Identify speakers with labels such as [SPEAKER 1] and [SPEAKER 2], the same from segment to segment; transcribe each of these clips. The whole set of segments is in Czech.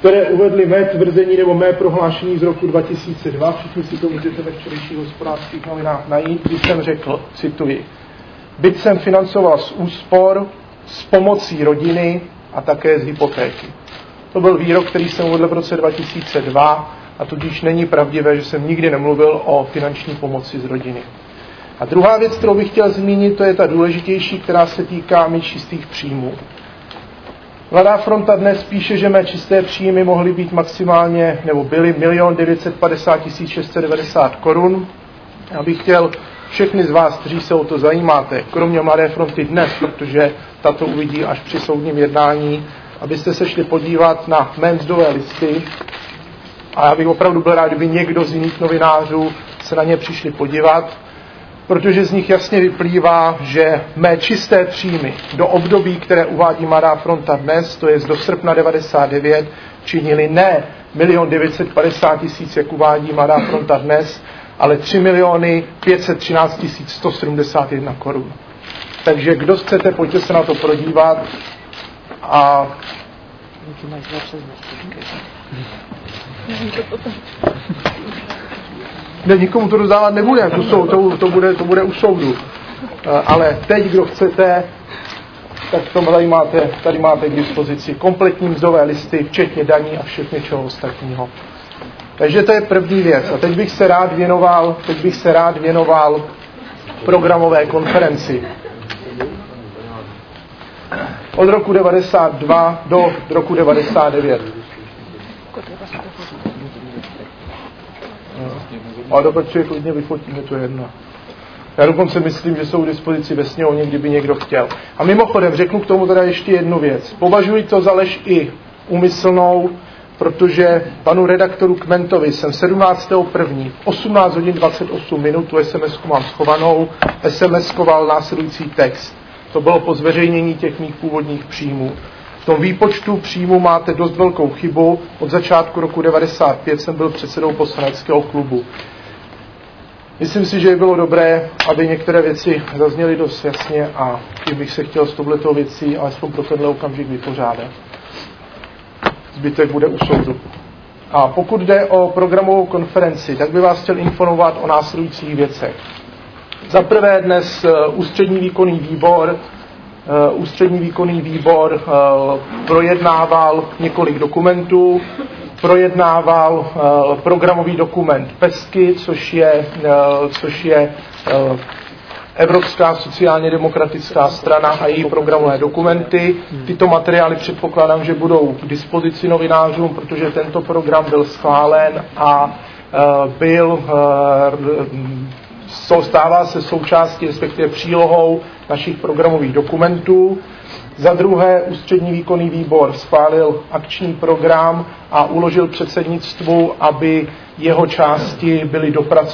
[SPEAKER 1] které uvedly mé tvrzení nebo mé prohlášení z roku 2002. Všichni si to můžete ve včerejších Hospodářských novinách najít, kdy jsem řekl, cituji, byt jsem financoval z úspor, s pomocí rodiny a také z hypotéky. To byl výrok, který jsem uvedl v roce 2002 a tudíž není pravdivé, že jsem nikdy nemluvil o finanční pomoci z rodiny. A druhá věc, kterou bych chtěl zmínit, to je ta důležitější, která se týká mých čistých příjmů. Mladá fronta dnes píše, že mé čisté příjmy mohly být maximálně, nebo byly 1 950 690 korun. Já bych chtěl všechny z vás, kteří se o to zajímáte, kromě Mladé fronty dnes, protože tato uvidí až při soudním jednání, abyste se šli podívat na mé mzdové listy. A já bych opravdu byl rád, kdyby někdo z jiných novinářů se na ně přišli podívat, protože z nich jasně vyplývá, že mé čisté příjmy do období, které uvádí Mladá fronta dnes, to je do srpna 99, činily ne 1 950 000, jak uvádí Mladá fronta dnes, ale 3 513 171 korun. Takže kdo chcete, pojďte se na to podívat a ne, nikomu to rozdávat nebude, to bude u soudu. Ale teď, kdo chcete, tak tady máte k dispozici kompletní mzdové listy, včetně daní a všechno čeho ostatního. Takže to je první věc. A teď bych se rád věnoval programové konferenci. Od roku 92 do roku 99. A dokonce klidně vyfotíme, to je jedno. Já dokonce myslím, že jsou k dispozici ve sněmovně, kdyby někdo chtěl. A mimochodem, řeknu k tomu teda ještě jednu věc. Považuji to za lež i úmyslnou, protože panu redaktoru Kmentovi jsem 17.1. v 18 hodin 28 minut, tu SMS-ku mám schovanou, SMS-koval následující text. To bylo po zveřejnění těch mých původních příjmů. V tom výpočtu příjmu máte dost velkou chybu. Od začátku roku 95 jsem byl předsedou poslaneckého klubu. Myslím si, že by bylo dobré, aby některé věci zazněly dost jasně a tím bych se chtěl s touhletou věcí alespoň pro tenhle okamžik vypořádat. Zbytek bude u soudu. A pokud jde o programovou konferenci, tak bych vás chtěl informovat o následujících věcech. Za prvé dnes Ústřední výkonný výbor projednával několik dokumentů, projednával programový dokument PESKY, což je Evropská sociálně demokratická strana a její programové dokumenty. Tyto materiály předpokládám, že budou k dispozici novinářům, protože tento program byl schválen a stává se součástí, respektive přílohou našich programových dokumentů. Za druhé, Ústřední výkonný výbor schválil akční program a uložil předsednictvu, aby jeho části byly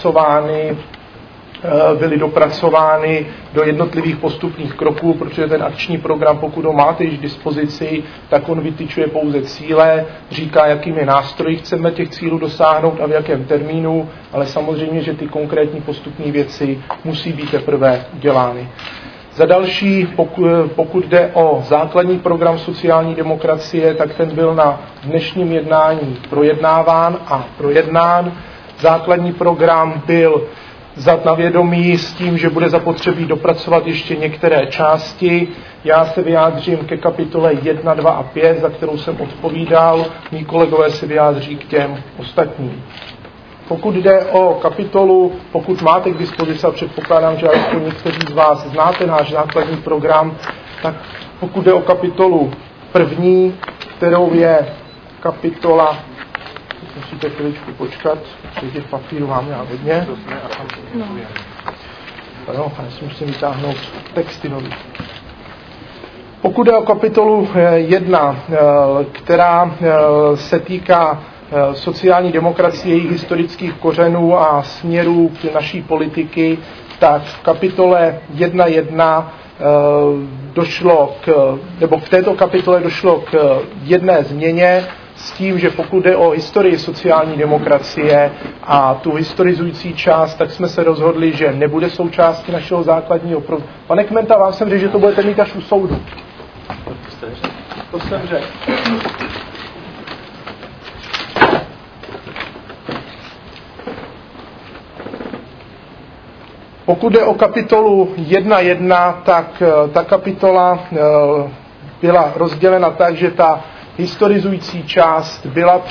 [SPEAKER 1] dopracovány do jednotlivých postupných kroků, protože ten akční program, pokud ho máte již k dispozici, tak on vytyčuje pouze cíle, říká, jakými nástroji chceme těch cílů dosáhnout a v jakém termínu, ale samozřejmě, že ty konkrétní postupné věci musí být teprve udělány. Za další, pokud jde o základní program sociální demokracie, tak ten byl na dnešním jednání projednáván a projednán. Základní program byl vzat na vědomí s tím, že bude zapotřebí dopracovat ještě některé části. Já se vyjádřím ke kapitole 1, 2 a 5, za kterou jsem odpovídal. Mí kolegové se vyjádří k těm ostatním. Pokud jde o kapitolu, pokud máte k dispozici, a předpokládám, že alespoň někteří z vás znáte náš základní program, tak pokud jde o kapitolu první, kterou je kapitola, musíte chviličku počkat, protože těch papírů mám já hodně. No, já si musím vytáhnout texty nový. Pokud jde o kapitolu 1, která se týká sociální demokracie, jejich historických kořenů a směrů naší politiky, tak v kapitole 1.1 v této kapitole došlo k jedné změně s tím, že pokud jde o historii sociální demokracie a tu historizující část, tak jsme se rozhodli, že nebude součástí našeho základního programu. Pane Kmenta, vám jsem řekl, že to budete mít až u soudu. To jsem řekl. Pokud jde o kapitolu 1.1, tak ta kapitola byla rozdělena tak, že ta historizující část byla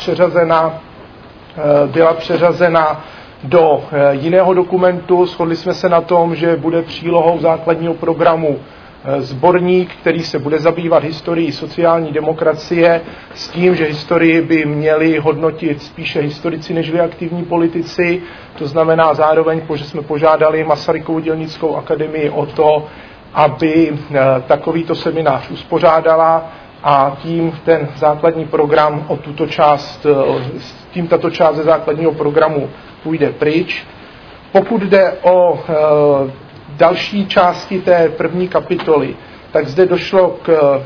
[SPEAKER 1] přeřazena do jiného dokumentu. Shodli jsme se na tom, že bude přílohou základního programu sborník, který se bude zabývat historií sociální demokracie, s tím, že historii by měli hodnotit spíše historici nežli aktivní politici. To znamená zároveň, že jsme požádali Masarykovu dělnickou akademii o to, aby takovýto seminář uspořádala, a tím ten základní program o tuto část, tím tato část ze základního programu půjde pryč. Pokud jde o další části té první kapitoly, tak zde došlo k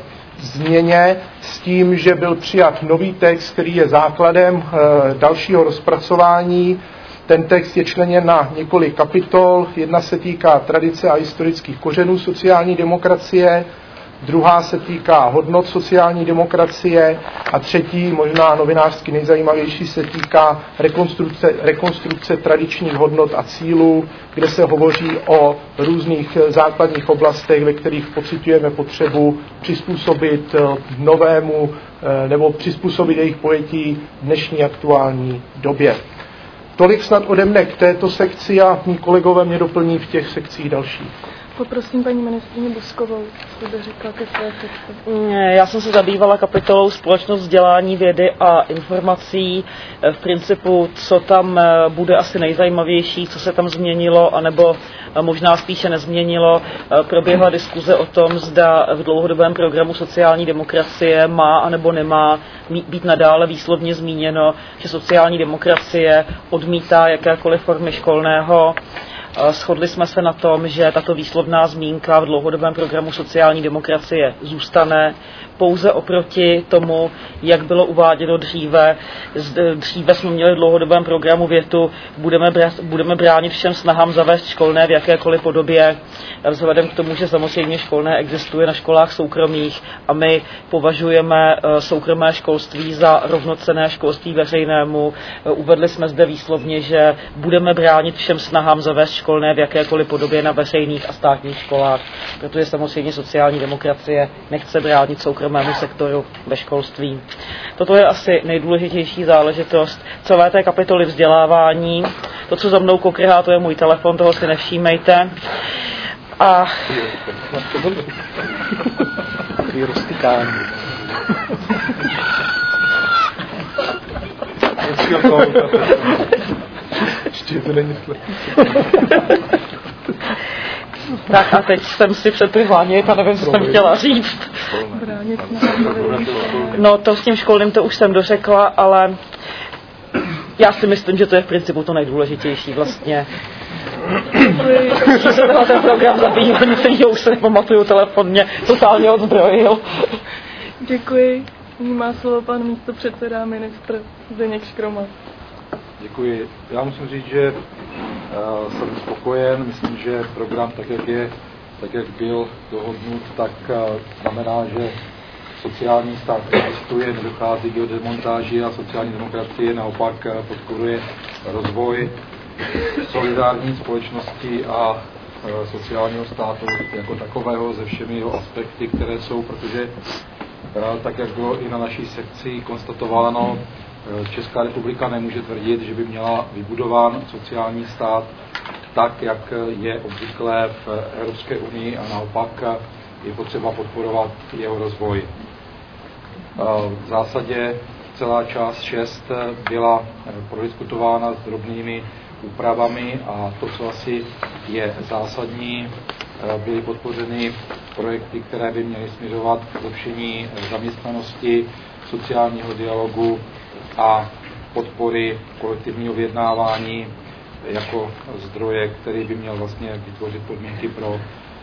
[SPEAKER 1] změně s tím, že byl přijat nový text, který je základem dalšího rozpracování. Ten text je členěn na několik kapitol. Jedna se týká tradice a historických kořenů sociální demokracie, druhá se týká hodnot sociální demokracie a třetí, možná novinářsky nejzajímavější, se týká rekonstrukce tradičních hodnot a cílů, kde se hovoří o různých základních oblastech, ve kterých pociťujeme potřebu přizpůsobit novému nebo přizpůsobit jejich pojetí dnešní aktuální době. Tolik snad ode mne k této sekci a mí kolegové mě doplní v těch sekcích dalších.
[SPEAKER 2] Poprosím paní ministryni Boskovou, co by řekla ke své sekci.
[SPEAKER 3] Já jsem se zabývala kapitolou společnost vzdělání, vědy a informací. V principu, co tam bude asi nejzajímavější, co se tam změnilo, anebo možná spíše nezměnilo. Proběhla diskuze o tom, zda v dlouhodobém programu sociální demokracie má anebo nemá být nadále výslovně zmíněno, že sociální demokracie odmítá jakékoliv formy školného. Shodli jsme se na tom, že tato výslovná zmínka v dlouhodobém programu sociální demokracie zůstane pouze oproti tomu, jak bylo uváděno dříve. Dříve jsme měli v dlouhodobém programu větu, budeme bránit všem snahám zavést školné v jakékoliv podobě, vzhledem k tomu, že samozřejmě školné existuje na školách soukromých a my považujeme soukromé školství za rovnocenné školství veřejnému. Uvedli jsme zde výslovně, že budeme bránit všem snahám zavést školné v jakékoliv podobě na veřejných a státních školách, protože samozřejmě sociální demokracie nechce bránit soukromému sektoru ve školství. Toto je asi nejdůležitější záležitost celé té kapitoly vzdělávání. To, co za mnou kokrhá, to je můj telefon, toho si nevšímejte. A
[SPEAKER 1] Ještě to není
[SPEAKER 3] tak a teď jsem si přetrhla a nevím, co jsem chtěla říct. No to s tím školným to už jsem dořekla, ale já si myslím, že to je v principu to nejdůležitější vlastně. Že se ten program zabývá, nic jiného už se nepamatuju, telefon mě totálně odzbrojil.
[SPEAKER 2] Děkuji. Nyní má slovo pan místopředseda ministr Zdeněk Škroma.
[SPEAKER 4] Děkuji. Já musím říct, že jsem spokojen. Myslím, že program, tak jak byl dohodnut, tak znamená, že sociální stát existuje, nedochází k jeho demontáži a sociální demokracie naopak podporuje rozvoj solidární společnosti a sociálního státu jako takového se všemi jeho aspekty, které jsou, protože tak, jak bylo i na naší sekci konstatováno, Česká republika nemůže tvrdit, že by měla vybudován sociální stát tak, jak je obvyklé v Evropské unii, a naopak je potřeba podporovat jeho rozvoj. V zásadě celá část 6 byla prodiskutována s drobnými úpravami a to, co asi je zásadní, byly podpořeny projekty, které by měly směřovat k zlepšení zaměstnanosti, sociálního dialogu a podpory kolektivního vyjednávání jako zdroje, který by měl vlastně vytvořit podmínky pro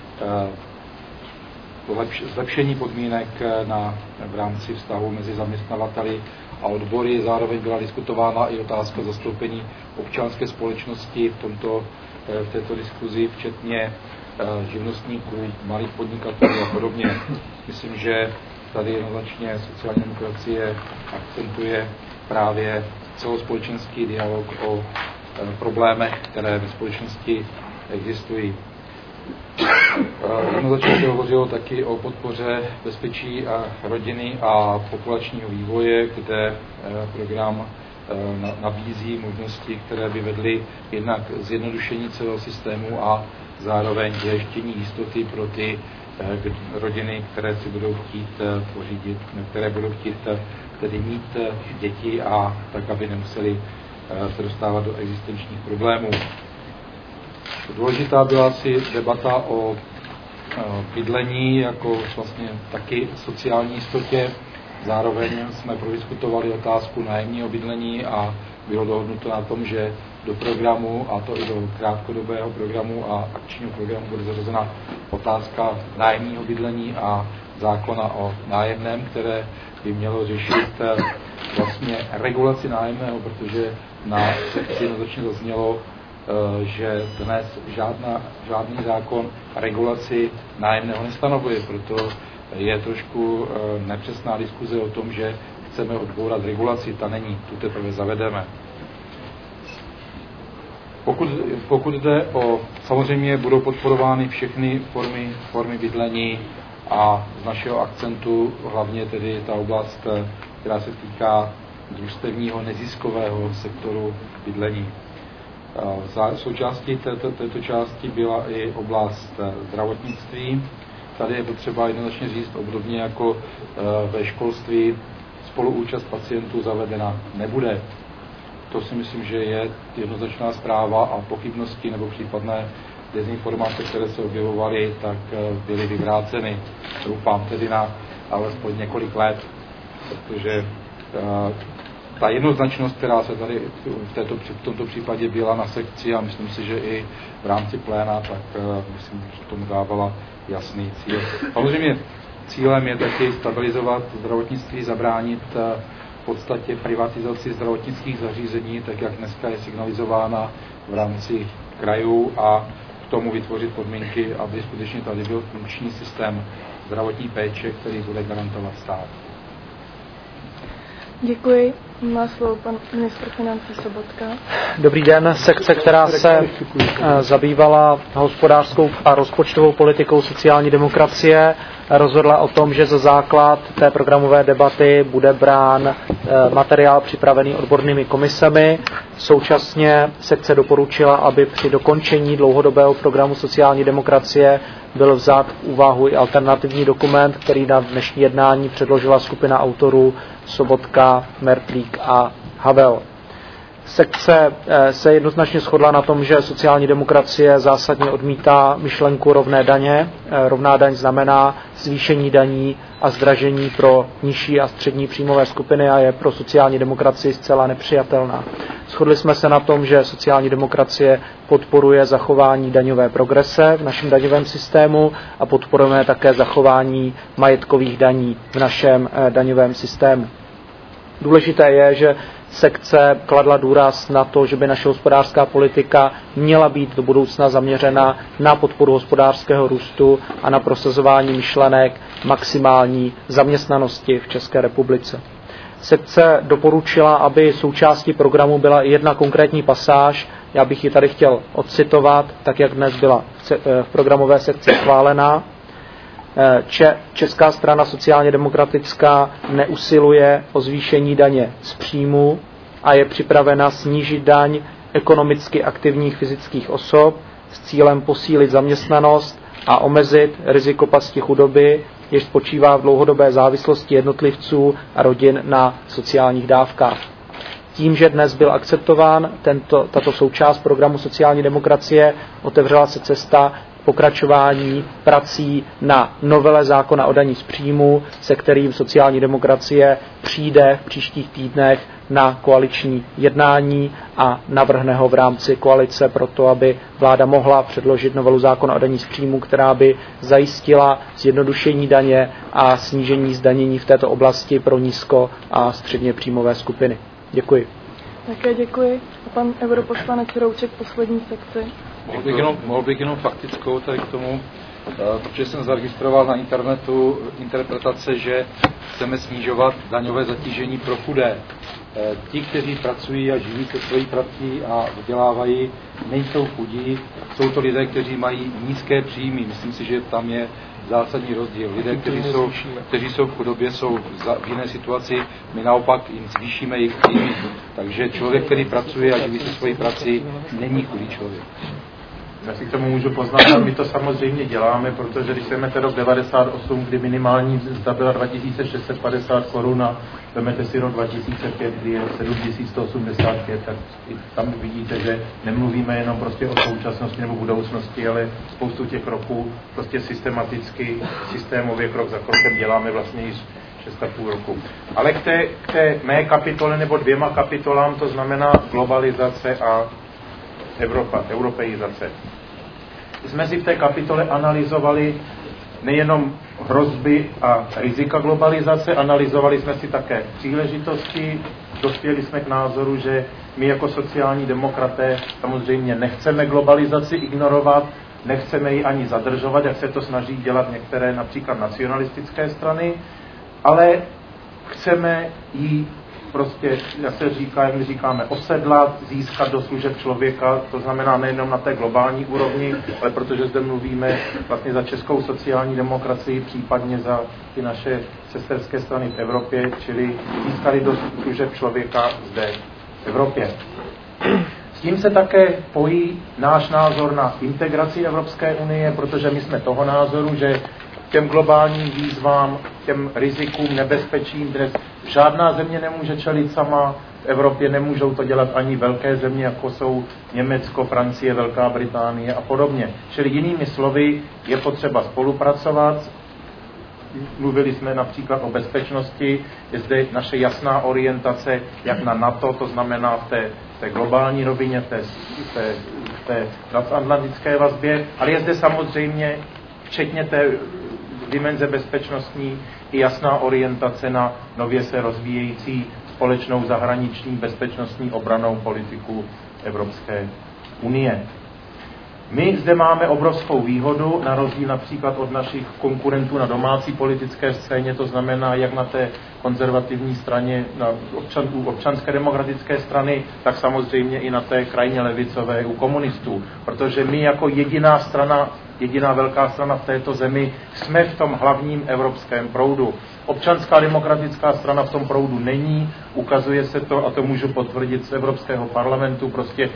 [SPEAKER 4] zlepšení podmínek v rámci vztahu mezi zaměstnavateli a odbory. Zároveň byla diskutována i otázka zastoupení občanské společnosti v této diskuzi, včetně živnostníků, malých podnikatelů a podobně. Myslím, že tady jednoznačně sociální demokracie akcentuje právě celospolečenský dialog o problémech, které ve společnosti existují. Jednoznačně se hovořilo taky o podpoře bezpečí a rodiny a populačního vývoje, kde program nabízí možnosti, které by vedly jednak zjednodušení celého systému a zároveň zajištění jistoty pro ty rodiny, které si budou chtít pořídit, které budou chtít tedy mít děti a tak, aby nemuseli se dostávat do existenčních problémů. Důležitá byla asi debata o bydlení jako vlastně taky sociální jistotě. Zároveň jsme prodiskutovali otázku nájemního bydlení a bylo dohodnuto na tom, že do programu, a to i do krátkodobého programu a akčního programu, bude zařazena otázka nájemního bydlení a zákona o nájemném, které by mělo řešit vlastně regulaci nájemného, protože na sekci jednoznačně zaznělo, že dnes žádný zákon regulaci nájemného nestanovuje, proto je trošku nepřesná diskuze o tom, že chceme odbourat regulaci, ta není, tu teprve zavedeme. Pokud jde o, samozřejmě budou podporovány všechny formy bydlení a z našeho akcentu hlavně tedy ta oblast, která se týká družstevního neziskového sektoru bydlení. Součástí této části byla i oblast zdravotnictví. Tady je potřeba jednoznačně říct, obdobně jako ve školství, spoluúčast pacientů zavedena nebude. To si myslím, že je jednoznačná zpráva a pochybnosti nebo případné dezinformace, které se objevovaly, tak byly vyvráceny. Doufám tedy na alespoň několik let, protože ta jednoznačnost, která se tady v tomto případě byla na sekci a myslím si, že i v rámci pléna, tak myslím, že tomu dávala jasný cíl. Samozřejmě cílem je taky stabilizovat zdravotnictví, zabránit v podstatě privatizaci zdravotnických zařízení, tak jak dneska je signalizována v rámci krajů a k tomu vytvořit podmínky, aby skutečně tady byl funkční systém zdravotní péče, který bude garantovat stát.
[SPEAKER 2] Děkuji. Má slovo pan ministr financí Sobotka.
[SPEAKER 5] Dobrý den. Sekce, která se zabývala hospodářskou a rozpočtovou politikou sociální demokracie, rozhodla o tom, že za základ té programové debaty bude brán materiál připravený odbornými komisemi. Současně sekce doporučila, aby při dokončení dlouhodobého programu sociální demokracie byl vzat v úvahu i alternativní dokument, který na dnešní jednání předložila skupina autorů Sobotka, Mertlík a Havel. Sekce se jednoznačně shodla na tom, že sociální demokracie zásadně odmítá myšlenku rovné daně. Rovná daň znamená zvýšení daní a zdražení pro nižší a střední příjmové skupiny a je pro sociální demokracii zcela nepřijatelná. Shodli jsme se na tom, že sociální demokracie podporuje zachování daňové progrese v našem daňovém systému a podporujeme také zachování majetkových daní v našem daňovém systému. Důležité je, že sekce kladla důraz na to, že by naše hospodářská politika měla být do budoucna zaměřena na podporu hospodářského růstu a na prosazování myšlenek maximální zaměstnanosti v České republice. Sekce doporučila, aby součástí programu byla i jedna konkrétní pasáž. Já bych ji tady chtěl odcitovat, tak jak dnes byla v programové sekci schválená. Česká strana sociálně demokratická neusiluje o zvýšení daně z příjmu a je připravena snížit daň ekonomicky aktivních fyzických osob s cílem posílit zaměstnanost a omezit riziko pasti chudoby, jež spočívá v dlouhodobé závislosti jednotlivců a rodin na sociálních dávkách. Tím, že dnes byl akceptován tato součást programu sociální demokracie, otevřela se cesta pokračování prací na novele zákona o daní z příjmu, se kterým sociální demokracie přijde v příštích týdnech na koaliční jednání a navrhne ho v rámci koalice proto, aby vláda mohla předložit novelu zákona o daní z příjmu, která by zajistila zjednodušení daně a snížení zdanění v této oblasti pro nízko a středně příjmové skupiny. Děkuji.
[SPEAKER 2] Také děkuji. A pan europoslanec Rouček, poslední sekci.
[SPEAKER 4] Mohl bych jenom faktickou tady k tomu. protože jsem zaregistroval na internetu interpretace, že chceme snižovat daňové zatížení pro chudé. Ti, kteří pracují a živí se svojí prací a vydělávají, nejsou chudí, jsou to lidé, kteří mají nízké příjmy. Myslím si, že tam je zásadní rozdíl. Lidé, kteří jsou v chudobě, jsou v jiné situaci, my naopak jim zvýšíme jejich příjmy. Takže člověk, který pracuje a živí se svojí prací, není chudý člověk.
[SPEAKER 1] Já si k tomu můžu poznamenat, my to samozřejmě děláme, protože když vezmete rok 98, kdy minimální mzda byla 2650 korun a vezmete si rok 2005, kdy je 7185, tak tam vidíte, že nemluvíme jenom prostě o současnosti nebo budoucnosti, ale spoustu těch roků prostě systematicky, systémově krok za krokem děláme vlastně již 6,5 roku. Ale k té mé kapitole nebo 2 kapitolám, to znamená globalizace a europeizace. Jsme si v té kapitole analyzovali nejenom hrozby a rizika globalizace, analyzovali jsme si také příležitosti, dospěli jsme k názoru, že my jako sociální demokraté samozřejmě nechceme globalizaci ignorovat, nechceme ji ani zadržovat, jak se to snaží dělat některé například nacionalistické strany, ale chceme ji prostě, jak se říká, jak my říkáme, osedlat, získat do služeb člověka, to znamená nejenom na té globální úrovni, ale protože zde mluvíme vlastně za českou sociální demokracii, případně za ty naše sesterské strany v Evropě, čili získali do služeb člověka zde v Evropě. S tím se také pojí náš názor na integraci Evropské unie, protože my jsme toho názoru, že těm globálním výzvám, těm rizikům, nebezpečím dnes žádná země nemůže čelit sama. V Evropě nemůžou to dělat ani velké země, jako jsou Německo, Francie, Velká Británie a podobně. Čili jinými slovy je potřeba spolupracovat. Mluvili jsme například o bezpečnosti, je zde naše jasná orientace jak na NATO, to znamená v té globální rovině, v té transatlantické vazbě, ale je zde samozřejmě včetně té dimenze bezpečnostní i jasná orientace na nově se rozvíjející společnou zahraniční bezpečnostní obrannou politiku Evropské unie. My zde máme obrovskou výhodu, na rozdíl například od našich konkurentů na domácí politické scéně, to znamená jak na té konzervativní straně, na občanské demokratické strany, tak samozřejmě i na té krajně levicové u komunistů. Protože my jako jediná velká strana v této zemi jsme v tom hlavním evropském proudu. Občanská demokratická strana v tom proudu není, ukazuje se to, a to můžu potvrdit z Evropského parlamentu, prostě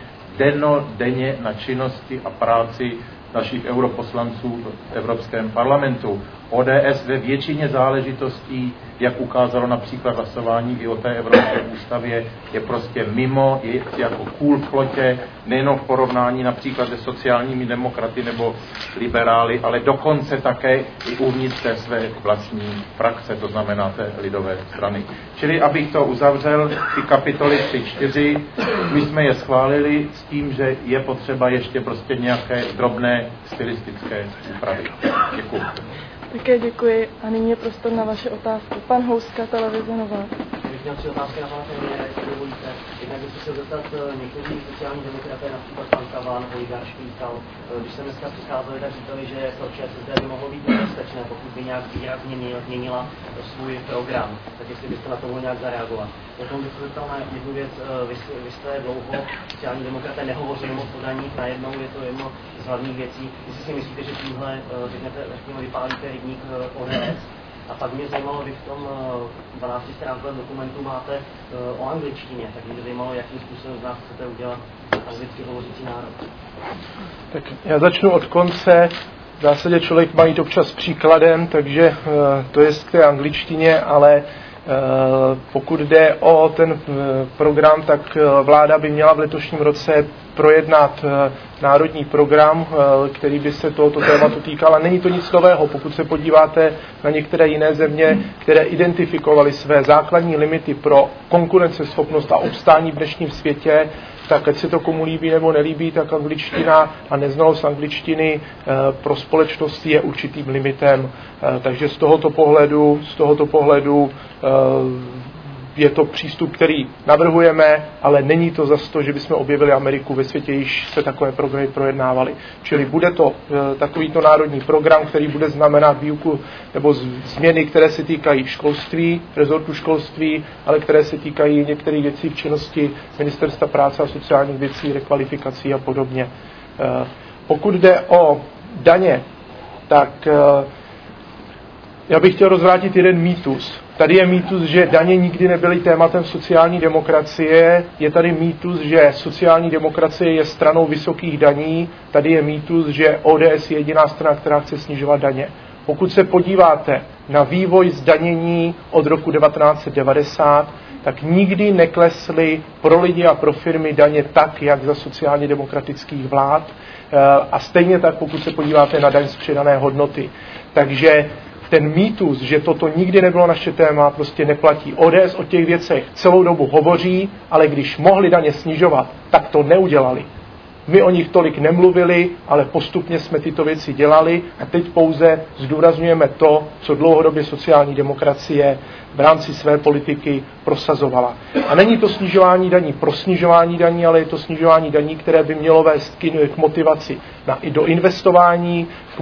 [SPEAKER 1] denně na činnosti a práci našich europoslanců v Evropském parlamentu. ODS ve většině záležitostí, jak ukázalo například hlasování i o té Evropské ústavě, je prostě mimo, je jako kůl v plotě, nejenom v porovnání například se sociálními demokraty nebo liberály, ale dokonce také i uvnitř té své vlastní frakce, to znamená té lidové strany. Čili abych to uzavřel, ty kapitoly 3-4, my jsme je schválili s tím, že je potřeba ještě prostě nějaké drobné stylistické úpravy. Děkuji.
[SPEAKER 2] Také děkuji a nyní je prostor na vaše otázky. Pan Houska, televize Nova.
[SPEAKER 6] Bych měl 3 otázky na pana premiéra, jestli dovolíte. Jednak bych se zeptat někteří sociální demokraté, například pan Kavan, oligarch Špítal, když se dneska přicházeli, tak říkali, že pro ČSSD by mohlo být nebezpečné, pokud by nějak výrazně změnila svůj program. Tak jestli byste na to mohl nějak zareagovat. Potom bych se zeptal na jednu věc. Vy jste dlouho sociální demokraté nehovořili moc o daních, najednou je to jedno z hlavních věcí. Jestli si myslíte, že tímhle řekněme, vypálíte rybník ODS. A pak mě zajímalo, vy v tom 12 stránkovém dokumentu máte o angličtině, tak mě zajímalo, jakým způsobem z nás chcete udělat anglicky hovořící národ.
[SPEAKER 1] Tak já začnu od konce. V zásadě člověk má jít občas příkladem, takže to je k té angličtině, ale pokud jde o ten program, tak vláda by měla v letošním roce projednat národní program, který by se tohoto tématu týkal. A není to nic nového, pokud se podíváte na některé jiné země, které identifikovaly své základní limity pro konkurenceschopnost a obstání v dnešním světě, tak ať se to komu líbí nebo nelíbí, tak angličtina a neznalost angličtiny pro společnost je určitým limitem. Takže z tohoto pohledu je to přístup, který navrhujeme, ale není to zas to, že bychom objevili Ameriku, ve světě již se takové programy projednávaly. Čili bude to takovýto národní program, který bude znamenat výuku nebo změny, které se týkají školství, rezortu školství, ale které se týkají některých věcí v činnosti Ministerstva práce a sociálních věcí, rekvalifikací a podobně. Pokud jde o daně, tak já bych chtěl rozvrátit jeden mýtus. Tady je mýtus, že daně nikdy nebyly tématem sociální demokracie. Je tady mýtus, že sociální demokracie je stranou vysokých daní. Tady je mýtus, že ODS je jediná strana, která chce snižovat daně. Pokud se podíváte na vývoj zdanění od roku 1990, tak nikdy neklesly pro lidi a pro firmy daně tak, jak za sociálně demokratických vlád. A stejně tak, pokud se podíváte na daň z přidané hodnoty. Takže ten mýtus, že toto nikdy nebylo naše téma, prostě neplatí. ODS o těch věcech celou dobu hovoří, ale když mohli daně snižovat, tak to neudělali. My o nich tolik nemluvili, ale postupně jsme tyto věci dělali a teď pouze zdůrazňujeme to, co dlouhodobě sociální demokracie v rámci své politiky prosazovala. A není to snižování daní pro snižování daní, ale je to snižování daní, které by mělo vést k motivaci do investování, k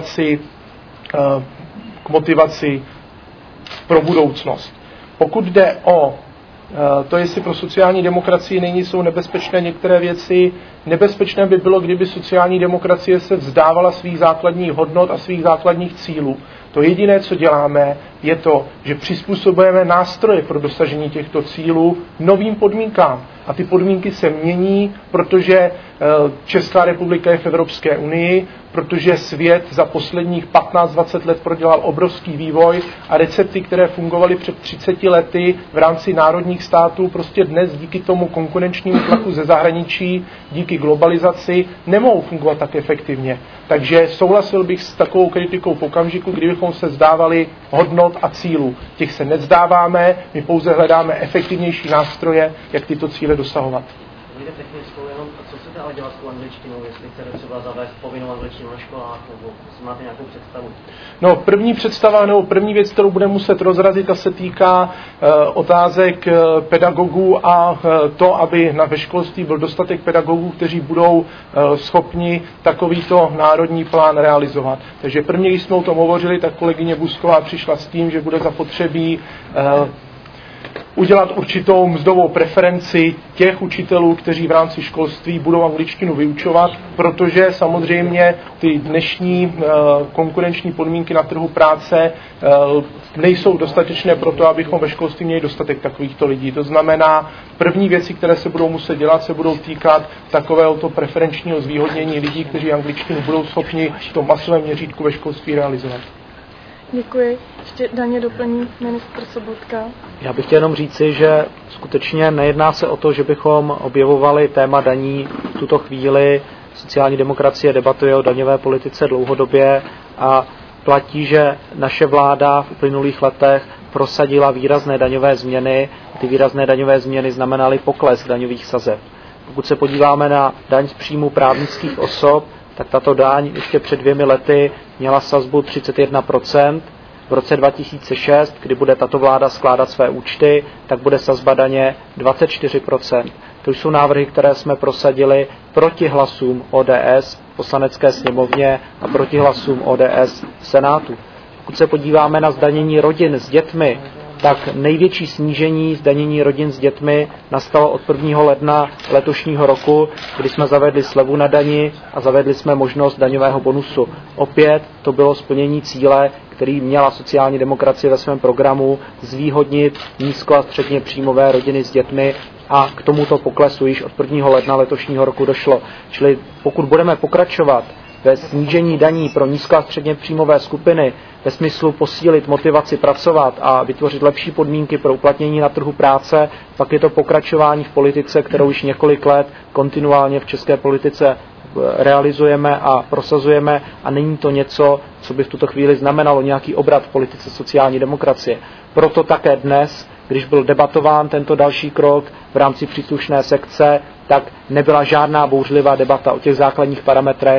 [SPEAKER 1] motivaci pro budoucnost. Pokud jde o to, jestli pro sociální demokracii jsou nebezpečné některé věci, nebezpečné by bylo, kdyby sociální demokracie se vzdávala svých základních hodnot a svých základních cílů. To jediné, co děláme, je to, že přizpůsobujeme nástroje pro dosažení těchto cílů novým podmínkám. A ty podmínky se mění, protože Česká republika je v Evropské unii, protože svět za posledních 15-20 let prodělal obrovský vývoj a recepty, které fungovaly před 30 lety v rámci národních států, prostě dnes díky tomu konkurenčnímu tlaku ze zahraničí, díky globalizaci, nemohou fungovat tak efektivně. Takže souhlasil bych s takovou kritikou v okamžiku, kdybychom se vzdávali hodnot a cílů. Těch se nevzdáváme, my pouze hledáme efektivnější nástroje, jak tyto cíle dosahovat.
[SPEAKER 6] Technickou, jenom, co chcete ale dělat s tou angličtinou, jestli chcete třeba zavést povinnou angličtinu na školách, nebo máte nějakou představu?
[SPEAKER 1] No, první představa, nebo první věc, kterou budeme muset rozrazit, a se týká otázek pedagogů a to, aby ve školství byl dostatek pedagogů, kteří budou schopni takovýto národní plán realizovat. Takže prvně, když jsme o tom hovořili, tak kolegyně Busková přišla s tím, že bude zapotřebí udělat určitou mzdovou preferenci těch učitelů, kteří v rámci školství budou angličtinu vyučovat, protože samozřejmě ty dnešní konkurenční podmínky na trhu práce nejsou dostatečné pro to, abychom ve školství měli dostatek takovýchto lidí. To znamená, první věci, které se budou muset dělat, se budou týkat takovéhoto preferenčního zvýhodnění lidí, kteří angličtinu budou schopni v tom masovém měřítku ve školství realizovat.
[SPEAKER 2] Děkuji. Ještě daně doplní ministr Sobotka.
[SPEAKER 5] Já bych chtěl jenom říci, že skutečně nejedná se o to, že bychom objevovali téma daní v tuto chvíli. Sociální demokracie debatuje o daňové politice dlouhodobě a platí, že naše vláda v uplynulých letech prosadila výrazné daňové změny. Ty výrazné daňové změny znamenaly pokles daňových sazeb. Pokud se podíváme na daň z příjmu právnických osob, tak tato daň ještě před 2 lety měla sazbu 31%. V roce 2006, kdy bude tato vláda skládat své účty, tak bude sazba daně 24%. To jsou návrhy, které jsme prosadili proti hlasům ODS v Poslanecké sněmovně a proti hlasům ODS v Senátu. Pokud se podíváme na zdanění rodin s dětmi, tak největší snížení zdanění rodin s dětmi nastalo od 1. ledna letošního roku, kdy jsme zavedli slevu na dani a zavedli jsme možnost daňového bonusu. Opět to bylo splnění cíle, který měla sociální demokracie ve svém programu, zvýhodnit nízko a středně příjmové rodiny s dětmi, a k tomuto poklesu již od 1. ledna letošního roku došlo. Čili pokud budeme pokračovat ve snížení daní pro nízko a středně příjmové skupiny ve smyslu posílit motivaci pracovat a vytvořit lepší podmínky pro uplatnění na trhu práce, pak je to pokračování v politice, kterou již několik let kontinuálně v české politice realizujeme a prosazujeme, a není to něco, co by v tuto chvíli znamenalo nějaký obrat v politice sociální demokracie. Proto také dnes, když byl debatován tento další krok v rámci příslušné sekce, tak nebyla žádná bouřlivá debata o těch základních parametrech,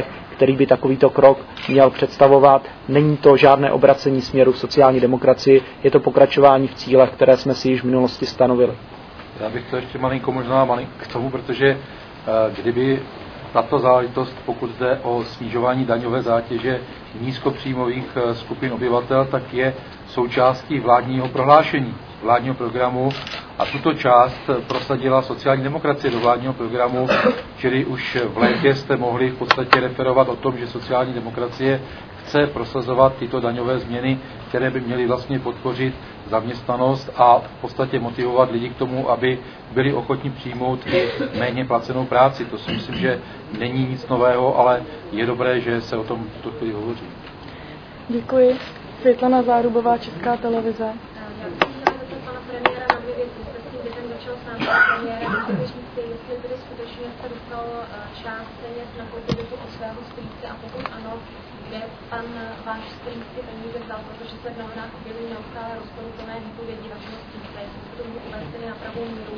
[SPEAKER 5] který by takovýto krok měl představovat. Není to žádné obracení směru v sociální demokracii, je to pokračování v cílech, které jsme si již v minulosti stanovili.
[SPEAKER 4] Já bych to ještě malinko k tomu, protože kdyby tato záležitost, pokud jde o snižování daňové zátěže nízkopříjmových skupin obyvatel, tak je součástí vládního prohlášení, vládního programu, a tuto část prosadila sociální demokracie do vládního programu, čili už v létě jste mohli v podstatě referovat o tom, že sociální demokracie chce prosazovat tyto daňové změny, které by měly vlastně podpořit zaměstnanost a v podstatě motivovat lidi k tomu, aby byli ochotni přijmout i méně placenou práci. To si myslím, že není nic nového, ale je dobré, že se o tom v tuto chvíli hovoří.
[SPEAKER 2] Děkuji. Světlana Zárubová, Česká televize.
[SPEAKER 7] Já bych chtěla zeptat pana premiéra na dvě věci. Jste s tím během začal sám pana premiéra. Můžete říct si, jestli tedy skutečně jste dostal část peněz na koupit bytu od svého strýce, a pokud ano, kde pan váš strýc ty peníze vzal, protože se v novinách objevují neustále rozporuplné výpovědi vašeho strýce. Jestli to tomu uvést na pravou míru.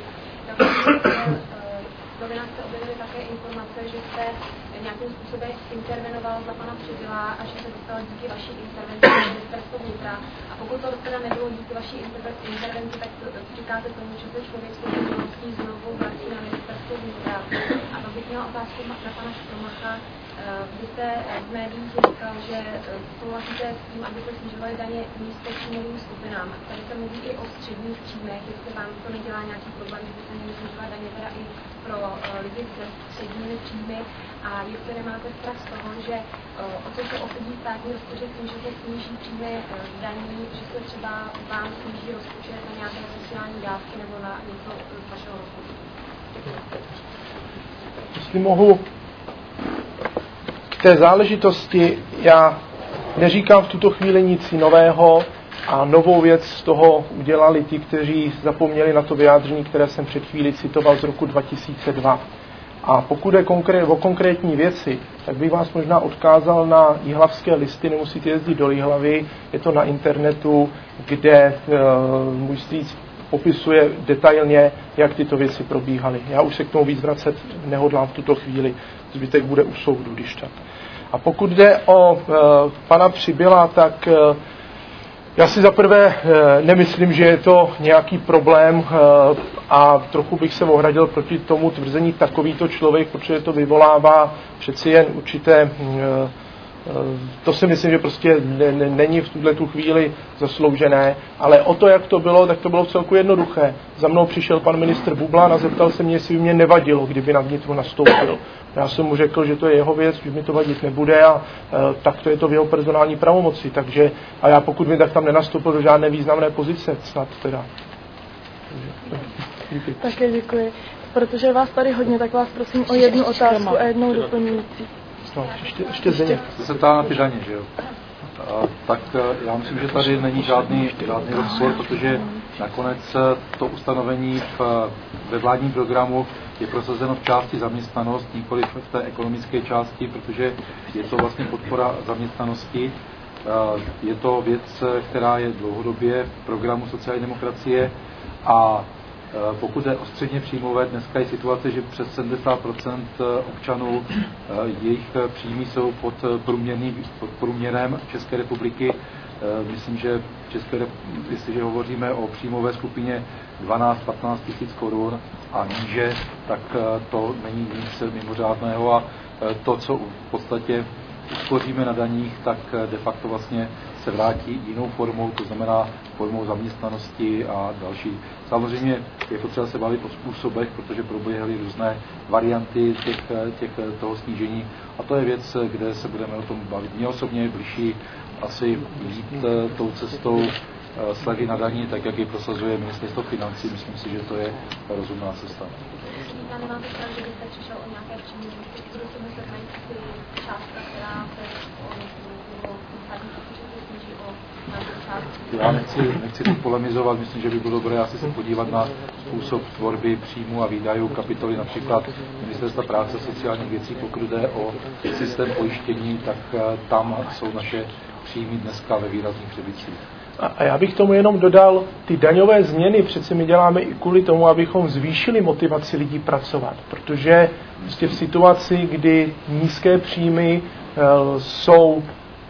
[SPEAKER 7] V novinách se objevily také informace, že jste nějakým způsobem intervenoval za pana Přibyla a že se dostal díky vaší intervenci na ministerstvo vnitra. A pokud to teda nebylo díky vaší intervenci, tak říkáte tomu, že se člověk s touto činností znovu vrací na ministerstvo vnitra. A to bych měla otázku na pana Štromacha. Vy jste v médiích říkal, že souhlasíte s tím, aby se snižovaly daně nízkopříjmovým skupinám. Tady se mluví i o středních příjmech, jestli vám to nedělá nějaký problém, že by se měly snižovat daně teda i pro lidi se středními příjmy, a jestli nemáte strach z toho, že o co se ochudí státní rozpočet tím, že se sníží příjmy daní, že se třeba vám sníží rozpočet na nějaké sociální dávky nebo na něco z vašeho rozpočtu.
[SPEAKER 1] Jestli mohu k té záležitosti, já neříkám v tuto chvíli nic nového, a novou věc z toho udělali ti, kteří zapomněli na to vyjádření, které jsem před chvíli citoval z roku 2002. A pokud je o konkrétní věci, tak bych vás možná odkázal na jihlavské listy, nemusíte jezdit do Jihlavy, je to na internetu, kde můj strýc popisuje detailně, jak tyto věci probíhaly. Já už se k tomu víc vracet nehodlám v tuto chvíli, zbytek bude u soudu, když tak. A pokud jde o pana Přibyla, tak já si zaprvé nemyslím, že je to nějaký problém, a trochu bych se ohradil proti tomu tvrzení takovýto člověk, protože to vyvolává přeci jen určité, to si myslím, že prostě není v tuto chvíli zasloužené, ale o to, jak to bylo, tak to bylo celku jednoduché. Za mnou přišel pan ministr Bublan a zeptal se mě, jestli by mě nevadilo, kdyby na vnitru nastoupil. Já jsem mu řekl, že to je jeho věc, že mi to vadit nebude, a tak to je to v jeho personální pravomoci. Takže, a já pokud mi tak tam nenastoupil do žádné významné pozice, snad teda.
[SPEAKER 2] Také děkuji. Protože vás tady hodně, tak vás prosím o jednu otázku a jednou doplňující.
[SPEAKER 1] No, ještě Zdeněk.
[SPEAKER 4] To se ptá na ty daně, že jo? Tak já myslím, že tady není žádný rozpor, protože nakonec to ustanovení ve vládním programu je prosazeno v části zaměstnanost, nikoli v té ekonomické části, protože je to vlastně podpora zaměstnanosti. Je to věc, která je dlouhodobě v programu sociální demokracie, a pokud je o středně příjmové, dneska je situace, že přes 70% občanů, jejich příjmy jsou pod průměrem České republiky. Myslím, že jestliže hovoříme o příjmové skupině 12-15 tisíc korun a níže, tak to není nic mimořádného, a to, co v podstatě uspoříme na daních, tak de facto vlastně se vrátí jinou formou, to znamená formou zaměstnanosti a další. Samozřejmě je potřeba se bavit o způsobech, protože proběhly různé varianty toho snížení, a to je věc, kde se budeme o tom bavit. Mně osobně je blížší asi jít tou cestou slevy na daní, tak jak ji prosazuje ministerstvo financí. Myslím si, že to je rozumná cesta.
[SPEAKER 7] Nemáte strach, že byste přišel o nějaké příjmy, budu si myslet najít si částka, která se
[SPEAKER 4] Já nechci tu polemizovat, myslím, že by bylo dobré asi se podívat na způsob tvorby příjmu a výdajů kapitoly, například Ministerstva práce a sociálních věcí. Pokud jde o systém pojištění, tak tam jsou naše příjmy dneska ve výrazných přebytcích.
[SPEAKER 1] A já bych tomu jenom dodal, ty daňové změny přece my děláme i kvůli tomu, abychom zvýšili motivaci lidí pracovat, protože prostě v situaci, kdy nízké příjmy jsou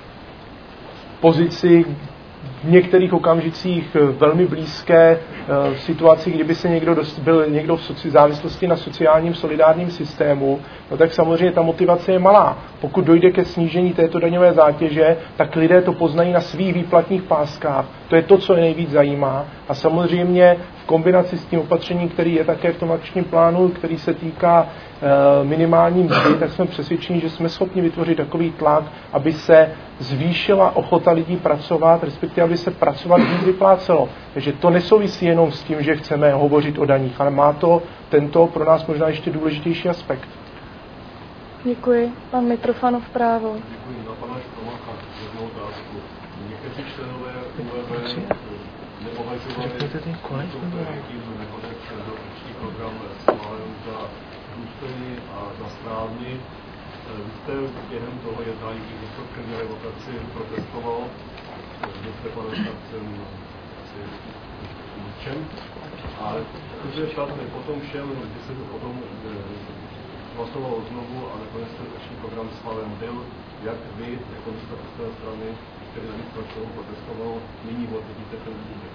[SPEAKER 1] v pozici v některých okamžicích velmi blízké situaci, kdyby se byl někdo v závislosti na sociálním solidárním systému, no tak samozřejmě ta motivace je malá. Pokud dojde ke snížení této daňové zátěže, tak lidé to poznají na svých výplatních páskách. To je to, co je nejvíc zajímá. A samozřejmě v kombinaci s tím opatřením, který je také v tom akčním plánu, který se týká minimální mzdy, tak jsme přesvědčeni, že jsme schopni vytvořit takový tlak, aby se zvýšila ochota lidí pracovat, respektive aby se pracovat víc vyplácelo. Takže to nesouvisí jenom s tím, že chceme hovořit o daních, ale má to tento pro nás možná ještě důležitější aspekt.
[SPEAKER 2] Děkuji. Pan Mitrofanov, právo.
[SPEAKER 8] Děkuji. Na pana Štromacha jednu otázku. Někteří členové ÚVV nepovažovali jakým nehodek do akční program schválen za důstojný a za správný. Vy jste během toho jednání, kdy došlo k první revokaci, protestoval, že jste pane Starcem asi ničem. A protože čas potom šel, kdy se to potom hlasovalo znovu a nakonec ten akční program schválen byl, jak vy, jako zastupitelé strany, který za nic protestoval, nyní hodnotíte ten výběr?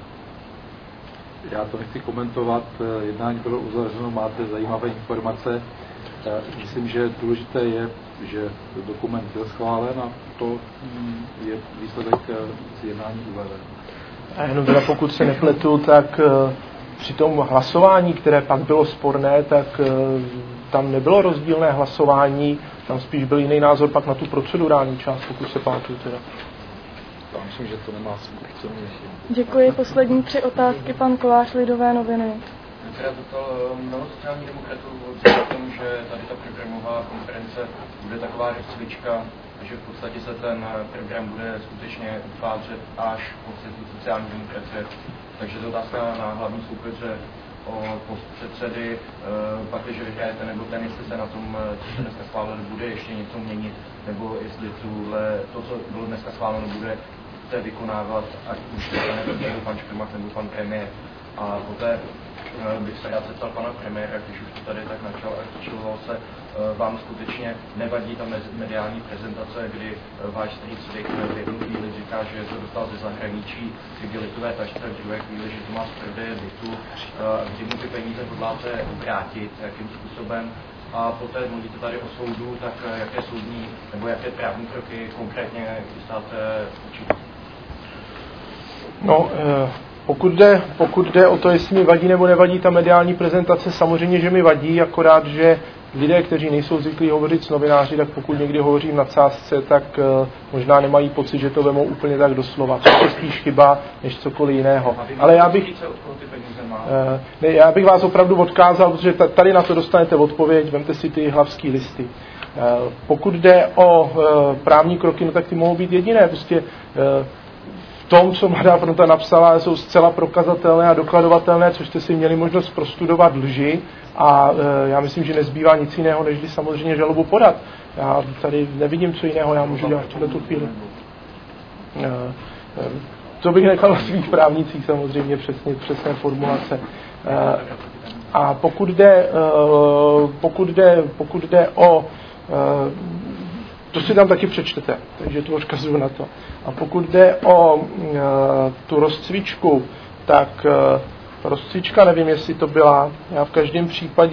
[SPEAKER 4] Já to nechci komentovat, jednání bylo uzavřeno, máte zajímavé informace. Myslím, že důležité je, že dokument byl schválen a to je výsledek z jednání ÚVV.
[SPEAKER 1] A jenom teda pokud se nepletu, tak při tom hlasování, které pak bylo sporné, tak tam nebylo rozdílné hlasování, tam spíš byl jiný názor pak na tu procedurální část, pokud se pamatuju teda.
[SPEAKER 4] Já myslím, že to nemá smysl.
[SPEAKER 2] Děkuji. Poslední 3 otázky, pan Kolář, Lidové noviny.
[SPEAKER 9] Teda toto mnoho sociálních demokratů o tom, že tady ta programová konference bude taková cvička, že v podstatě se ten program bude skutečně utvářet až po cestu sociální demokracie. Takže to je otázka na hlavní soupeře o post předsedy, pak, když vyhrajete, nebo ten, jestli se na tom, co se dneska schváleno, bude ještě něco měnit, nebo jestli to, co bylo dneska schváleno, bude vykonávat, ať už to nebo pan Škrmach, nebo pan premiér. A poté bych se rád zeptal pana premiéra, když už to tady tak načaloval se, vám skutečně nevadí ta mediální prezentace, kdy váš strýc v jednu chvíli říká, že to dostal ze zahraničí, kdy litové tašce, v druhé chvíli, že to má z prodeje bytu, kdy mu ty peníze hodláte vrátit, jakým způsobem. A poté mluvíte tady o soudu, tak jaké soudní nebo jaké právní kroky konkrétně chystáte učinit?
[SPEAKER 1] No, pokud jde o to, jestli mi vadí nebo nevadí ta mediální prezentace, samozřejmě, že mi vadí, akorát, že lidé, kteří nejsou zvyklí hovořit s novináři, tak pokud někdy hovořím na nadsázce, tak možná nemají pocit, že to vemou úplně tak doslova. To je spíš chyba, než cokoliv jiného. Ale já bych vás opravdu odkázal, protože tady na to dostanete odpověď, vemte si ty hlavský listy. Pokud jde o právní kroky, no tak ty mohou být jediné. Prostě tom, co Mladá fronta napsala, jsou zcela prokazatelné a dokladovatelné, což jste si měli možnost prostudovat lži a já myslím, že nezbývá nic jiného, než samozřejmě žalobu podat. Já tady nevidím, co jiného já můžu dělat v tuto chvíli. To bych nechal na svých právnicích samozřejmě přesné formulace. A pokud jde o to si tam taky přečtete, takže to odkazuju na to. A pokud jde o tu rozcvičku, tak rozcvička, nevím, jestli to byla. Já v každém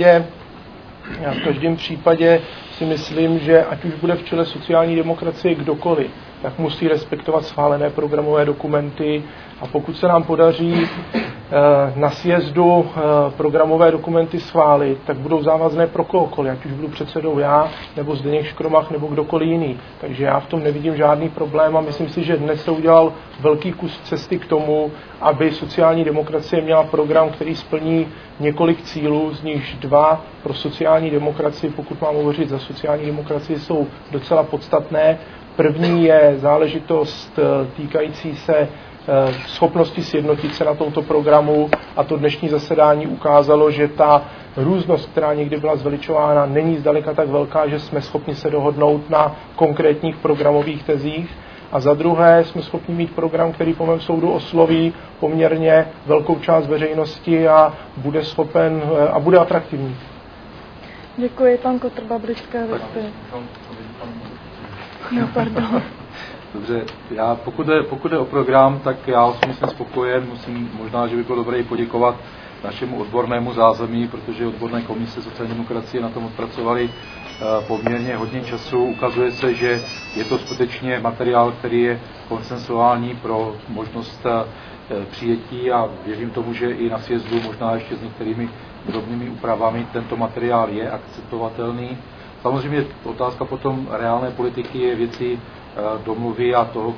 [SPEAKER 1] případě si myslím, že ať už bude v čele sociální demokracie kdokoliv, tak musí respektovat schválené programové dokumenty a pokud se nám podaří na sjezdu programové dokumenty schválit, tak budou závazné pro kohokoliv, ať už budu předsedou já, nebo Zdeněk Škromach, nebo kdokoliv jiný. Takže já v tom nevidím žádný problém a myslím si, že dnes se udělal velký kus cesty k tomu, aby sociální demokracie měla program, který splní několik cílů, z nichž 2 pro sociální demokracii, pokud mám hovořit za sociální demokracii, jsou docela podstatné. První je záležitost týkající se schopnosti sjednotit se na tomto programu a to dnešní zasedání ukázalo, že ta různost, která někdy byla zveličována, není zdaleka tak velká, že jsme schopni se dohodnout na konkrétních programových tezích. A za druhé jsme schopni mít program, který po mém soudu osloví poměrně velkou část veřejnosti a bude schopen a bude atraktivní.
[SPEAKER 2] Děkuji, pan Kotrba, Britské listy. No, pardon.
[SPEAKER 4] Dobře, pokud jde o program, tak já osobně jsem spokojen. Možná, že by bylo dobré poděkovat našemu odbornému zázemí, protože odborné komise sociální demokracie na tom odpracovali poměrně hodně času. Ukazuje se, že je to skutečně materiál, který je konsensuální pro možnost přijetí a věřím tomu, že i na sjezdu, možná ještě s některými drobnými úpravami, tento materiál je akceptovatelný. Samozřejmě otázka potom reálné politiky je věci domluvy a toho,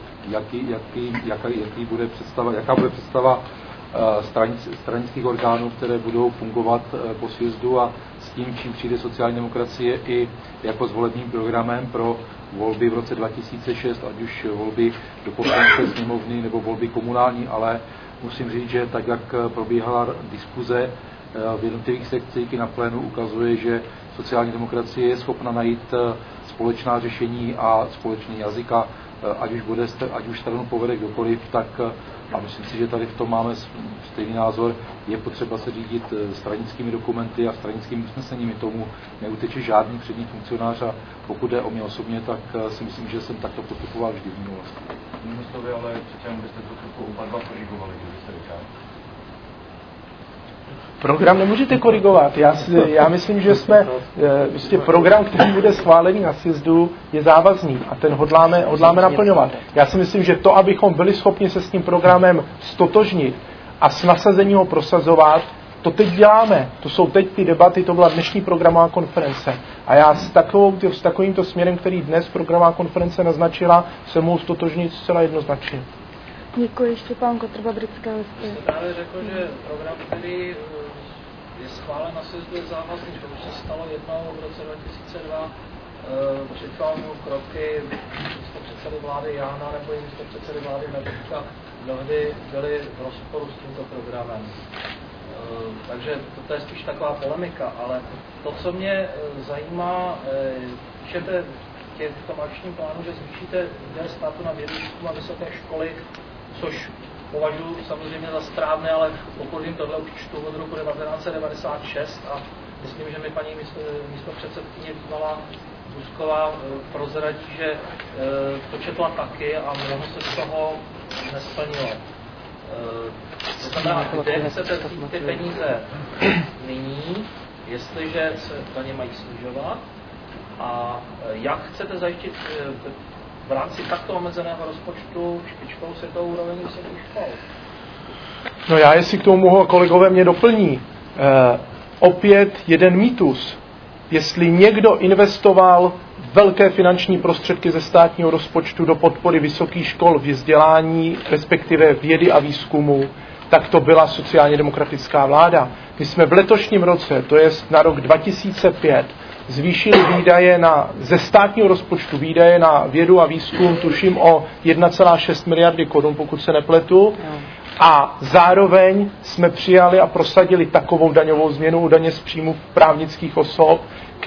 [SPEAKER 4] jaká bude představa stranických orgánů, které budou fungovat po sjezdu a s tím, čím přijde sociální demokracie i jako s volebním programem pro volby v roce 2006, ať už volby do Poslanecké sněmovny nebo volby komunální, ale musím říct, že tak, jak probíhala diskuze v jednotlivých sekcích i na plénu, ukazuje, že sociální demokracie je schopna najít společná řešení a společný jazyk, ať už stranu povede kdokoliv, tak a myslím si, že tady v tom máme stejný názor, je potřeba se řídit stranickými dokumenty a stranickými usneseními. Tomu neuteče žádný přední funkcionář a pokud jde o mě osobně, tak si myslím, že jsem takto postupoval vždy v minulosti.
[SPEAKER 9] Jinými slovy, ale přece byste to trochu oba dva korigovali, kdybyste říkal.
[SPEAKER 1] Program nemůžete korigovat. Já myslím, že program, který bude schválený na sjezdu, je závazný a ten hodláme naplňovat. Já si myslím, že to, abychom byli schopni se s tím programem stotožnit a s nasazením ho prosazovat, to teď děláme. To jsou teď ty debaty, to byla dnešní programová konference. A já s takovýmto směrem, který dnes programová konference naznačila, se mohu stotožnit zcela jednoznačně.
[SPEAKER 2] Děkuji, Štěpán Kotrba, Britské listy.
[SPEAKER 10] Jste právě řekl, že program, který je schválen na sjezdu, je závazný, že už se stalo jednou v roce 2002. Přijal kroky místopředsedy vlády Jána nebo i místopředsedy vlády Nebečka, mnohdy byly v rozporu s tímto programem. Takže to je spíš taková polemika, ale to, co mě zajímá, píšete v tom akčním plánu, že zvýšíte výdaje státu na vědu, výzkum a vysoké školy, což považuji samozřejmě za správné, ale pokud jim tohle už čtu od roku 1996 a myslím, že mi paní místopředsedkyně bývalá Buzková prozradí, že to četla taky a mnoho se z toho nesplnilo. To znamená, kde chcete vzít ty peníze nyní, jestliže se daně mají snižovat a jak chcete zajistit v rámci takto omezeného rozpočtu špičkovou světovou úroveň vysokých škol?
[SPEAKER 1] No já, jestli k tomu mohu, kolegové mě doplní. Opět jeden mýtus. Jestli někdo investoval velké finanční prostředky ze státního rozpočtu do podpory vysokých škol v vzdělání, respektive vědy a výzkumu, tak to byla sociálně demokratická vláda. My jsme v letošním roce, to je na rok 2005, zvýšili výdaje ze státního rozpočtu výdaje na vědu a výzkum, tuším o 1,6 miliardy korun, pokud se nepletu. A zároveň jsme přijali a prosadili takovou daňovou změnu u daně z příjmu právnických osob,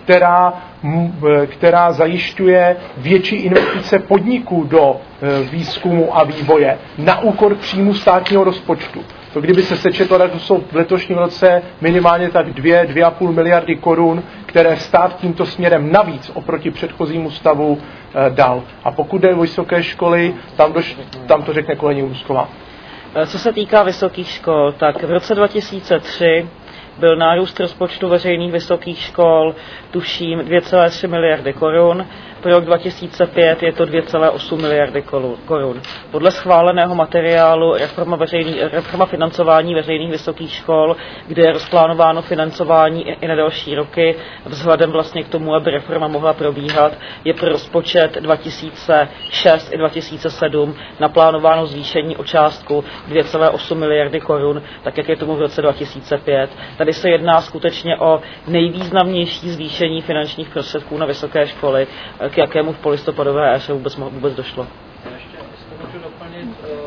[SPEAKER 1] která zajišťuje větší investice podniků do výzkumu a vývoje na úkor příjmu státního rozpočtu. To kdyby se sečetlo, tak jsou v letošním roce minimálně tak 2,5 miliardy korun, které stát tímto směrem navíc oproti předchozímu stavu dal. A pokud jde o vysoké školy, tam to řekne kolegyně Buzková.
[SPEAKER 3] Co se týká vysokých škol, tak v roce 2003 byl nárůst rozpočtu veřejných vysokých škol, tuším, 2,3 miliardy korun. Pro rok 2005 je to 2,8 miliardy korun. Podle schváleného materiálu reforma financování veřejných vysokých škol, kde je rozplánováno financování i na další roky, vzhledem vlastně k tomu, aby reforma mohla probíhat, je pro rozpočet 2006 i 2007 naplánováno zvýšení o částku 2,8 miliardy korun, tak jak je tomu v roce 2005. Tady se jedná skutečně o nejvýznamnější zvýšení finančních prostředků na vysoké školy, k jakému v polistopadové éře vůbec došlo.
[SPEAKER 10] Ještě, jestli můžu doplnit,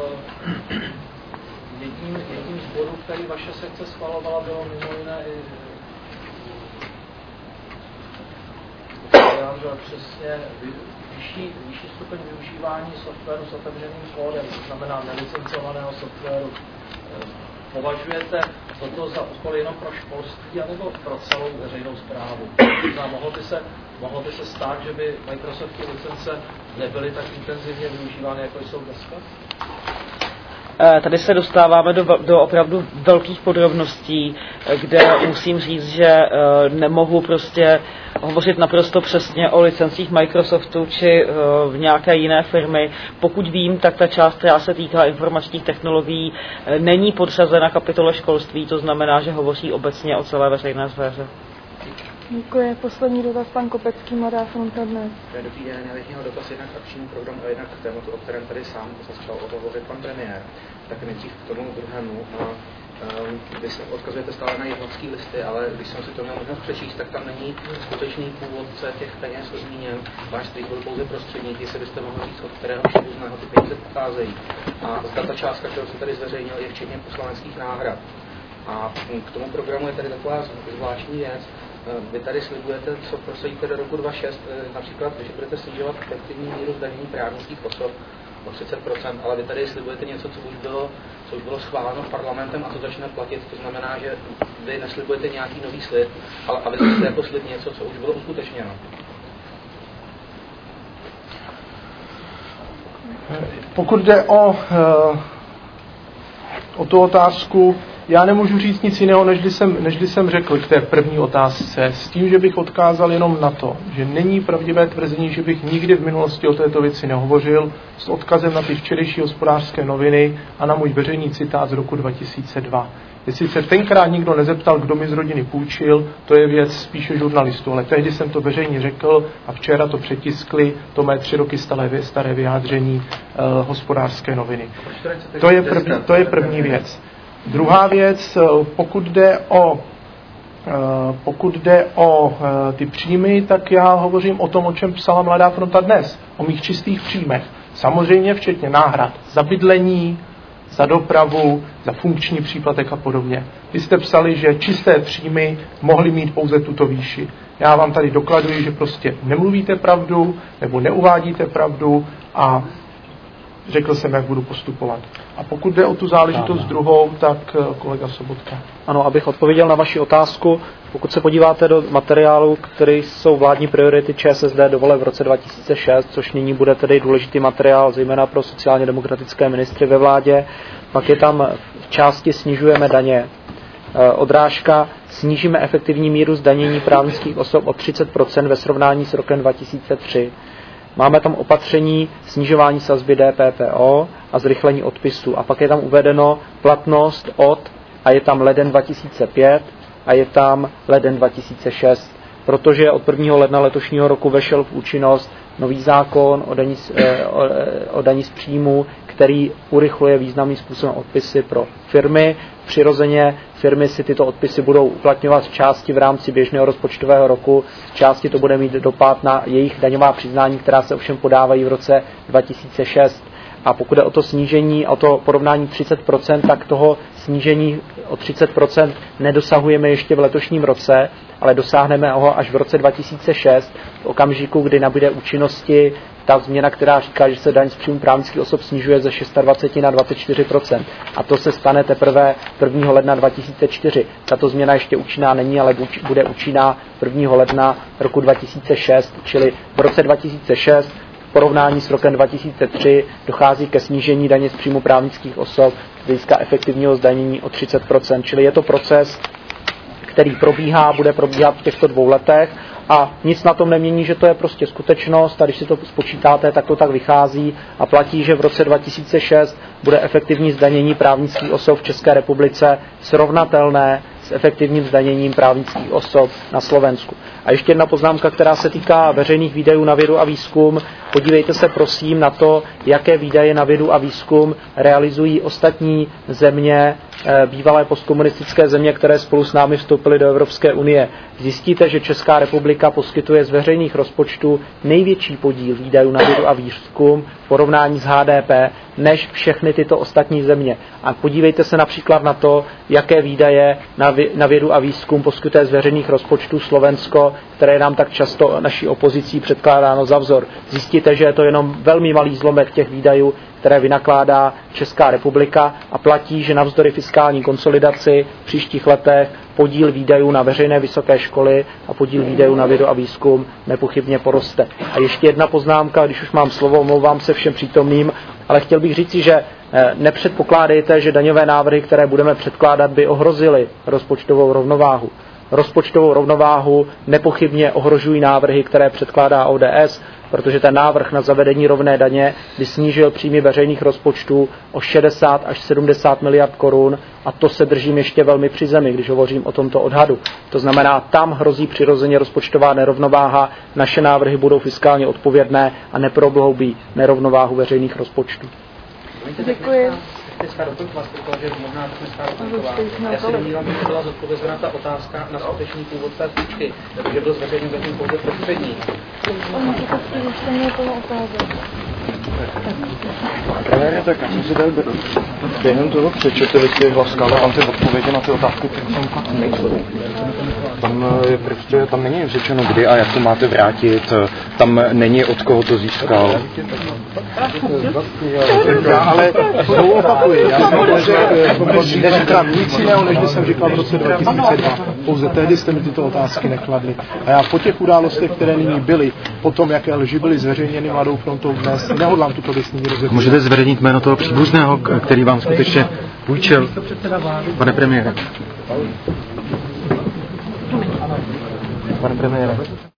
[SPEAKER 10] jedním z bodů, který vaše sekce schvalovala, bylo mimo jiné i přesně vyšší stupeň využívání softwaru s otevřeným kódem, to znamená nelicencovaného softwaru. považujete toto za úkol jenom pro školství anebo pro celou veřejnou správu? Mohlo by se stát, že by Microsofty licence nebyly tak intenzivně využívány, jako jsou dneska?
[SPEAKER 3] Tady se dostáváme do opravdu velkých podrobností, kde musím říct, že nemohu prostě hovořit naprosto přesně o licencích Microsoftu či v nějaké jiné firmy. Pokud vím, tak ta část, která se týká informačních technologií, není podřazena kapitole školství, to znamená, že hovoří obecně o celé veřejné sféře.
[SPEAKER 2] Děkuji. Poslední dotaz, pan Kopecký, Mladá fronta dnes.
[SPEAKER 11] Dobrý den, já bych měl dotaz jednak k akčnímu programu a jednak k tématu, o kterém tady sám začal hovořit pan premiér. Tak nejdřív k tomu druhému. Vy se odkazujete stále na jednotské listy, ale když jsem si to měl možnost přečíst, tak tam není skutečný původce těch peněz zmíněn. Váš strýk byl pouze prostředník, jestli byste mohli říct, od kterého příbuzného ty peníze pocházejí. A zda ta částka, kterou se tady zveřejnil, je včetně poslaneckých náhrad. A k tomu programu je tady taková zvláštní věc. Vy tady slibujete, co prosadíte do roku 2026, například, že budete snižovat efektivní míru zdanění právnických osob o 30%, ale vy tady slibujete něco, co už bylo schváleno parlamentem a co začne platit. To znamená, že vy neslibujete nějaký nový slib, ale avizujete jako slib něco, co už bylo uskutečněno.
[SPEAKER 1] Pokud jde o tu otázku, já nemůžu říct nic jiného, než jsem řekl k té první otázce, s tím, že bych odkázal jenom na to, že není pravdivé tvrzení, že bych nikdy v minulosti o této věci nehovořil, s odkazem na ty včerejší Hospodářské noviny a na můj veřejný citát z roku 2002. Jestli se tenkrát nikdo nezeptal, kdo mi z rodiny půjčil, to je věc spíše žurnalistů, ale tehdy jsem to veřejně řekl a včera to přetiskli, to mé 3 roky staré vyjádření Hospodářské noviny. To je první věc. Druhá věc, pokud jde o ty příjmy, tak já hovořím o tom, o čem psala Mladá fronta dnes, o mých čistých příjmech. Samozřejmě včetně náhrad za bydlení, za dopravu, za funkční příplatek a podobně. Vy jste psali, že čisté příjmy mohly mít pouze tuto výši. Já vám tady dokladuji, že prostě nemluvíte pravdu nebo neuvádíte pravdu a řekl jsem, jak budu postupovat. A pokud jde o tu záležitost druhou, tak kolega Sobotka.
[SPEAKER 5] Ano, abych odpověděl na vaši otázku, pokud se podíváte do materiálu, které jsou vládní priority ČSSD do voleb v roce 2006, což nyní bude tedy důležitý materiál, zejména pro sociálně demokratické ministry ve vládě, pak je tam v části snižujeme daně. Odrážka snížíme efektivní míru zdanění právnických osob o 30% ve srovnání s rokem 2003. Máme tam opatření snižování sazby DPPO a zrychlení odpisů. A pak je tam uvedeno platnost a je tam leden 2005 a je tam leden 2006. Protože od 1. ledna letošního roku vešel v účinnost nový zákon o daní z příjmu, který urychluje významným způsobem odpisy pro firmy. Přirozeně firmy si tyto odpisy budou uplatňovat z části v rámci běžného rozpočtového roku, z části to bude mít dopad na jejich daňová přiznání, která se ovšem podávají v roce 2006. A pokud je o to snížení, o to porovnání 30%, tak toho snížení o 30% nedosahujeme ještě v letošním roce, ale dosáhneme ho až v roce 2006, v okamžiku, kdy nabude účinnosti ta změna, která říká, že se daň z příjmu právnických osob snižuje ze 26 na 24%. A to se stane teprve 1. ledna 2004. Tato změna ještě účinná není, ale bude účinná 1. ledna roku 2006, čili v roce 2006 v porovnání s rokem 2003 dochází ke snížení daně z příjmu právnických osob z hlediska efektivního zdanění o 30%. Čili je to proces, který bude probíhat v těchto 2 letech a nic na tom nemění, že to je prostě skutečnost a když si to spočítáte, tak to tak vychází a platí, že v roce 2006 bude efektivní zdanění právnických osob v České republice srovnatelné s efektivním zdaněním právnických osob na Slovensku. A ještě jedna poznámka, která se týká veřejných výdajů na vědu a výzkum. Podívejte se prosím na to, jaké výdaje na vědu a výzkum realizují ostatní země, bývalé postkomunistické země, které spolu s námi vstoupily do Evropské unie. Zjistíte, že Česká republika poskytuje z veřejných rozpočtů největší podíl výdajů na vědu a výzkum v porovnání s HDP než všechny tyto ostatní země. A podívejte se například na to, jaké výdaje na na vědu a výzkum poskytuje z veřejných rozpočtů Slovensko, které je nám tak často naší opozicí předkládáno za vzor. Zjistíte, že je to jenom velmi malý zlomek těch výdajů, které vynakládá Česká republika a platí, že navzdory fiskální konsolidaci v příštích letech podíl výdajů na veřejné vysoké školy a podíl výdajů na vědu a výzkum nepochybně poroste. A ještě jedna poznámka, když už mám slovo, omlouvám se všem přítomným, ale chtěl bych říci, že nepředpokládejte, že daňové návrhy, které budeme předkládat, by ohrozily rozpočtovou rovnováhu. Rozpočtovou rovnováhu nepochybně ohrožují návrhy, které předkládá ODS, protože ten návrh na zavedení rovné daně by snížil příjmy veřejných rozpočtů o 60 až 70 miliard korun a to se držím ještě velmi při zemi, když hovořím o tomto odhadu. To znamená, tam hrozí přirozeně rozpočtová nerovnováha, naše návrhy budou fiskálně odpovědné a neprohloubí nerovnováhu veřejných rozpočtů.
[SPEAKER 2] Děkuji.
[SPEAKER 11] Protože možná já se domnívám, že byla zodpovězena ta otázka na skutečný původ té půjčky, protože byl zveřejněn zatím pouze prostřední.
[SPEAKER 1] Tak já jsem si tady během toho přečetl, vy jste hlaskala, tam ty odpovědi na ty otázky, které tam fakt nejsou. Tam není řečeno kdy a jak to máte vrátit, tam není od koho to získal. Já ale znovu opakuji, já jsem neříkám nic jiného, než jsem říkal v roce 2002. Pouze tehdy jste mi tyto otázky nekladli. A já po těch událostech, které nyní byly, po tom, jaké lži byly zveřejněny Mladou frontou dnes, nehodlám tuto věc nyní rozhodnout.
[SPEAKER 12] Můžete zveřejnit jméno toho příbuzného, který vám skutečně půjčil, pane premiére? Pane premiére.